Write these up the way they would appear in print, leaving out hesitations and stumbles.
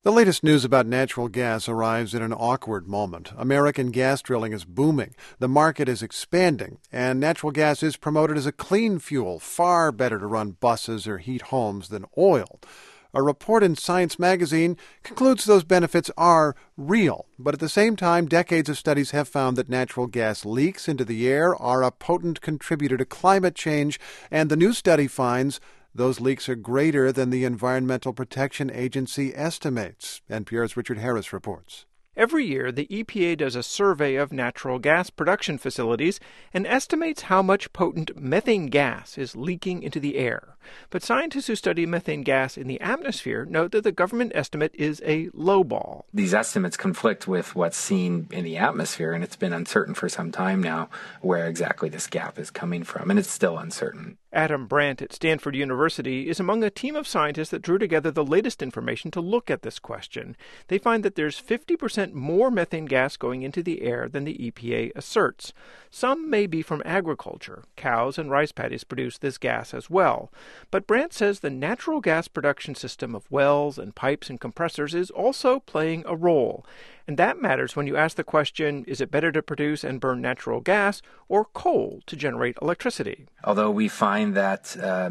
The latest news about natural gas arrives at an awkward moment. American gas drilling is booming, the market is expanding, and natural gas is promoted as a clean fuel, far better to run buses or heat homes than oil. A report in Science magazine concludes those benefits are real, but at the same time, decades of studies have found that natural gas leaks into the air are a potent contributor to climate change, and the new study finds those leaks are greater than the Environmental Protection Agency estimates. NPR's Richard Harris reports. Every year, the EPA does a survey of natural gas production facilities and estimates how much potent methane gas is leaking into the air. But scientists who study methane gas in the atmosphere note that the government estimate is a lowball. These estimates conflict with what's seen in the atmosphere, and it's been uncertain for some time now where exactly this gap is coming from, and it's still uncertain. Adam Brandt at Stanford University is among a team of scientists that drew together the latest information to look at this question. They find that there's 50% more methane gas going into the air than the EPA asserts. Some may be from agriculture. Cows and rice paddies produce this gas as well. But Brandt says the natural gas production system of wells and pipes and compressors is also playing a role. And that matters when you ask the question, is it better to produce and burn natural gas or coal to generate electricity? Although we find that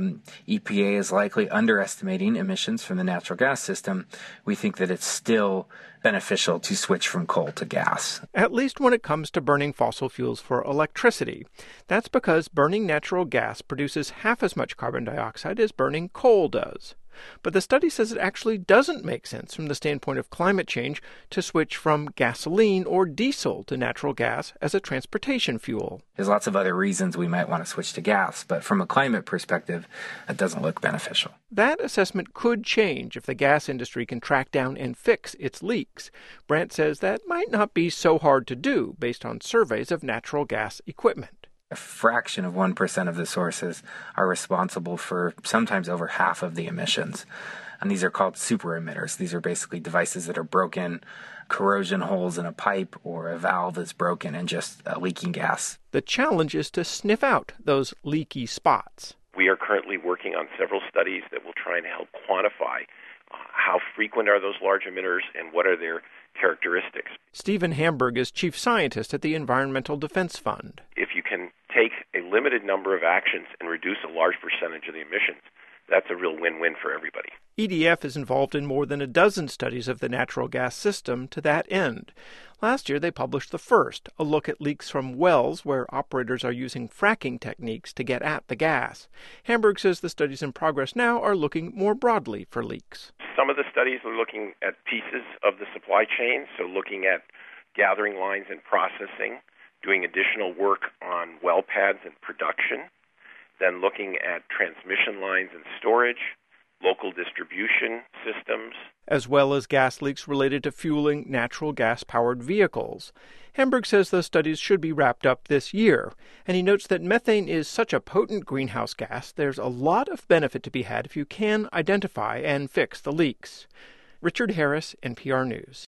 EPA is likely underestimating emissions from the natural gas system, we think that it's still beneficial to switch from coal to gas. At least when it comes to burning fossil fuels for electricity. That's because burning natural gas produces half as much carbon dioxide as burning coal does. But the study says it actually doesn't make sense from the standpoint of climate change to switch from gasoline or diesel to natural gas as a transportation fuel. There's lots of other reasons we might want to switch to gas, but from a climate perspective, that doesn't look beneficial. That assessment could change if the gas industry can track down and fix its leaks. Brandt says that might not be so hard to do based on surveys of natural gas equipment. A fraction of 1% of the sources are responsible for sometimes over half of the emissions. And these are called super emitters. These are basically devices that are broken, corrosion holes in a pipe, or a valve that's broken and just leaking gas. The challenge is to sniff out those leaky spots. We are currently working on several studies that will try and help quantify how frequent are those large emitters and what are their characteristics. Stephen Hamburg is chief scientist at the Environmental Defense Fund. If you can take a limited number of actions and reduce a large percentage of the emissions, that's a real win-win for everybody. EDF is involved in more than a dozen studies of the natural gas system to that end. Last year, they published the first, a look at leaks from wells where operators are using fracking techniques to get at the gas. Hamburg says the studies in progress now are looking more broadly for leaks. Some of the studies are looking at pieces of the supply chain, so looking at gathering lines and processing, doing additional work on well pads and production, then looking at transmission lines and storage, local distribution systems, as well as gas leaks related to fueling natural gas-powered vehicles. Hamburg says those studies should be wrapped up this year, and he notes that methane is such a potent greenhouse gas, there's a lot of benefit to be had if you can identify and fix the leaks. Richard Harris, NPR News.